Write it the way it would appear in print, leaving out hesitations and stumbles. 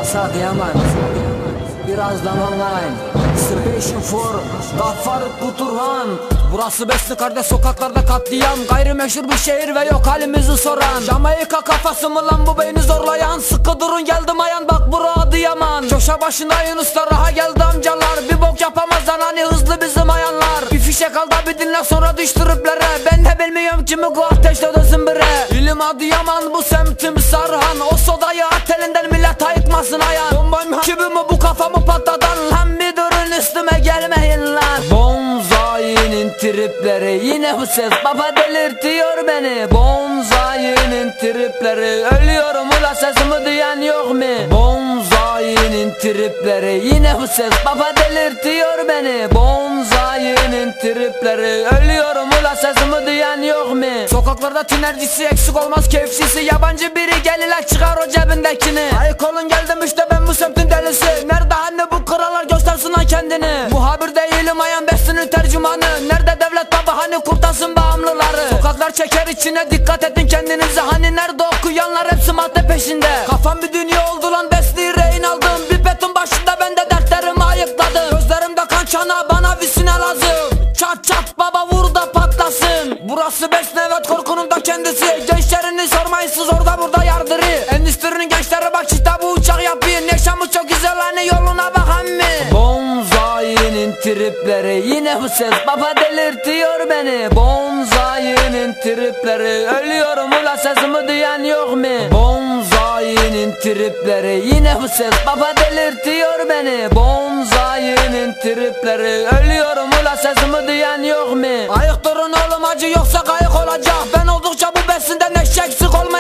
Adıyaman, birazdan online. Special for Gaffar Kuturhan. Burası Besni kardeş, sokaklarda katliam. Gayrimeşhur bir şehir ve yok halimizi soran. Jamaika kafası mı lan bu beyni zorlayan? Sıkı durun geldim ayan, bak bura Adıyaman. Köşe başında Yunuslar, raha geldi amcalar. Bir bok yapamazlar hani hızlı bizim ayanlar. Bir fişek al da bir dinle sonra düş triplere. Ben de bilmiyorum kimi bu ateşte de zımbıre. İlim Adıyaman bu semtim Sarhan. O sodayı at elinden millet ayıtmasın ayan. Bombayım hakibimi bu kafamı patladan. Lan bir durun üstüme gelmeyin lan. Bonzai'nin tripleri, yine bu ses baba delirtiyor beni. Bonzai'nin tripleri, ölüyorum ula sesimi duyan yok mu? Bonzai'nin tripleri, yine bu ses baba delirtiyor beni. Bonzai'nin tripleri, ölüyorum ula sesimi duyan yok mu? Sokaklarda tinercisi eksik olmaz keyifçisi. Yabancı biri gelirler çıkar o cebindekini. Ayık olun geldim işte ben bu semtin delisi. Nerede hani bu krallar göstersin ha kendini. Muhabir değilim ayan Besni'nin tercümanı. Nerede devlet baba hani kurtarsın bağımlıları. Sokaklar çeker içine dikkat edin kendinize. Hani nerede okuyanlar hepsi madde peşinde. Kafam bir dünya oldu lan Besni'yi rehin aldım. Bir beton başında ben de dertlerimi ayıkladım. Gözlerimde kan çana bana bir sine lazım. Çat çat baba vur da patlasın. Burası Besni evet korkunun da kendisi. Gençlerini sormayın siz orada burada yardırı. Endüstrinin gençleri bak işte bu uçak yapıyor. Yaşamı çok güzel hani yoluna bakan mı? Bonzai'nin tripleri, yine bu ses baba delirtiyor beni. Bonzai'nin tripleri, ölüyorum ula sesimi duyan yok mu? Bonzai'nin tripleri, yine bu ses baba delirtiyor beni. Bonzai'nin tripleri, ölüyorum ula sesimi duyan yok mu? Ayık durun oğlum acı yoksa kayık olacak. Ben oldukça bu besinden eşek sık olmayacak.